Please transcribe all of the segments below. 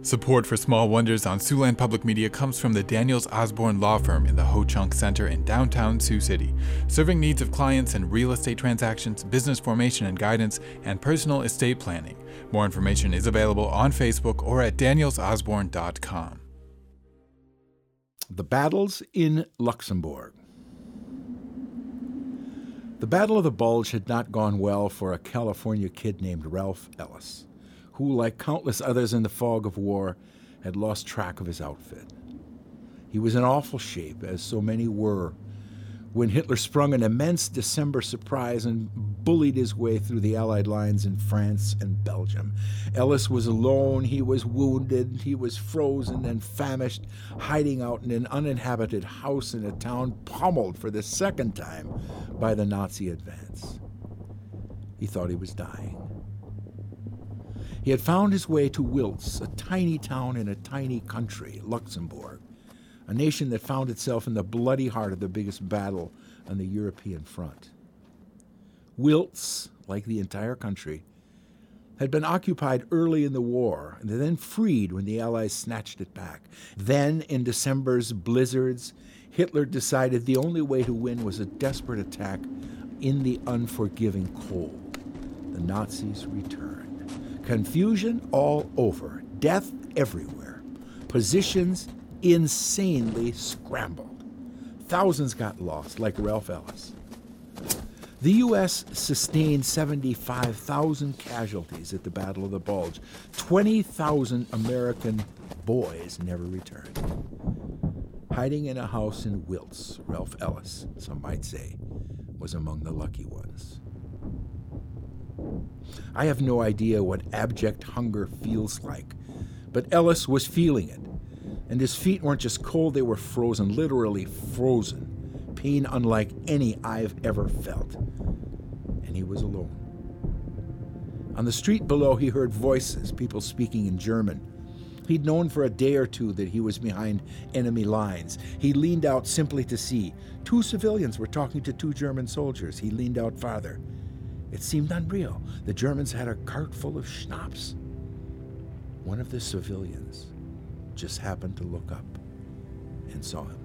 Support for Small Wonders on Siouxland Public Media comes from the Daniels Osborne Law Firm in the Ho-Chunk Center in downtown Sioux City, serving needs of clients in real estate transactions, business formation and guidance, and personal estate planning. More information is available on Facebook or at danielsosborne.com. The battles in Luxembourg. The Battle of the Bulge had not gone well for a California kid named Ralph Ellis, who, like countless others in the fog of war, had lost track of his outfit. He was in awful shape, as so many were, when Hitler sprung an immense December surprise and bullied his way through the Allied lines in France and Belgium. Ellis was alone, he was wounded, he was frozen and famished, hiding out in an uninhabited house in a town pummeled for the second time by the Nazi advance. He thought he was dying. He had found his way to Wiltz, a tiny town in a tiny country, Luxembourg, a nation that found itself in the bloody heart of the biggest battle on the European front. Wiltz, like the entire country, had been occupied early in the war and then freed when the Allies snatched it back. Then, in December's blizzards, Hitler decided the only way to win was a desperate attack in the unforgiving cold. The Nazis returned. Confusion all over, death everywhere, positions insanely scrambled. Thousands got lost, like Ralph Ellis. The U.S. sustained 75,000 casualties at the Battle of the Bulge. 20,000 American boys never returned. Hiding in a house in Wiltz, Ralph Ellis, some might say, was among the lucky ones. I have no idea what abject hunger feels like, but Ellis was feeling it, and his feet weren't just cold, they were frozen, literally frozen, pain unlike any I've ever felt. And he was alone. On the street below, he heard voices, people speaking in German. He'd known for a day or two that he was behind enemy lines. He leaned out simply to see. 2 civilians were talking to 2 German soldiers. He leaned out farther. It seemed unreal. The Germans had a cart full of schnapps. One of the civilians just happened to look up and saw him.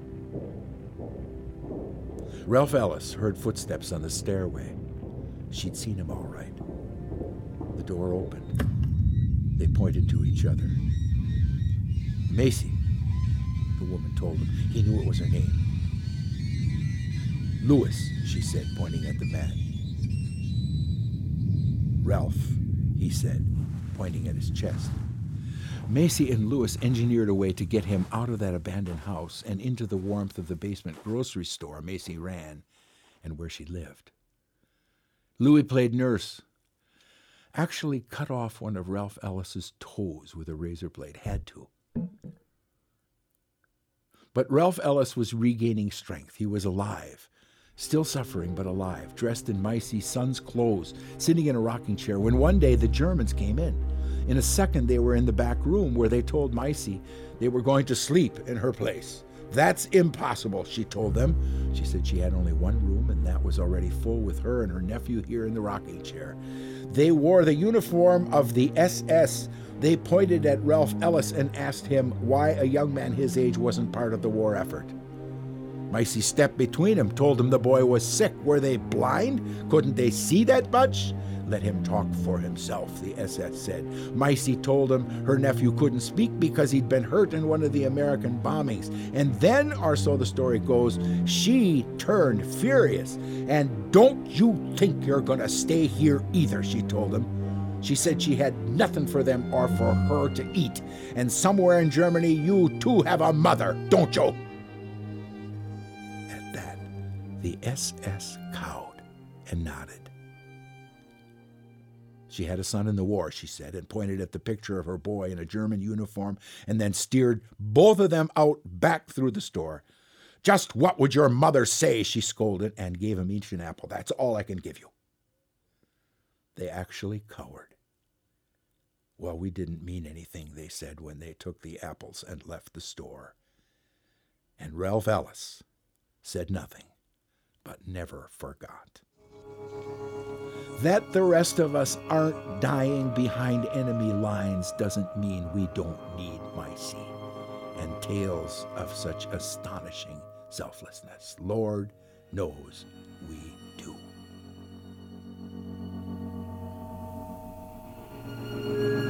Ralph Ellis heard footsteps on the stairway. She'd seen him all right. The door opened. They pointed to each other. Macy, the woman told him. He knew it was her name. Louis, she said, pointing at the man. Ralph, he said, pointing at his chest. Macy and Louis engineered a way to get him out of that abandoned house and into the warmth of the basement grocery store Macy ran and where she lived. Louis played nurse. Actually cut off one of Ralph Ellis's toes with a razor blade. Had to. But Ralph Ellis was regaining strength. He was alive. Still suffering, but alive, dressed in Macy's son's clothes, sitting in a rocking chair, when one day the Germans came in. In a second, they were in the back room where they told Macy they were going to sleep in her place. That's impossible, she told them. She said she had only one room, and that was already full with her and her nephew here in the rocking chair. They wore the uniform of the SS. They pointed at Ralph Ellis and asked him why a young man his age wasn't part of the war effort. Macy stepped between him, told him the boy was sick. Were they blind? Couldn't they see that much? Let him talk for himself, the SS said. Macy told him her nephew couldn't speak because he'd been hurt in one of the American bombings. And then, or so the story goes, she turned furious. And don't you think you're gonna stay here either, she told him. She said she had nothing for them or for her to eat. And somewhere in Germany, you too have a mother, don't you? The SS cowed and nodded. She had a son in the war, she said, and pointed at the picture of her boy in a German uniform and then steered both of them out back through the store. Just what would your mother say, she scolded, and gave him each an apple. That's all I can give you. They actually cowered. Well, we didn't mean anything, they said when they took the apples and left the store. And Ralph Ellis said nothing, but never forgot. That the rest of us aren't dying behind enemy lines doesn't mean we don't need Mysie and tales of such astonishing selflessness. Lord knows we do.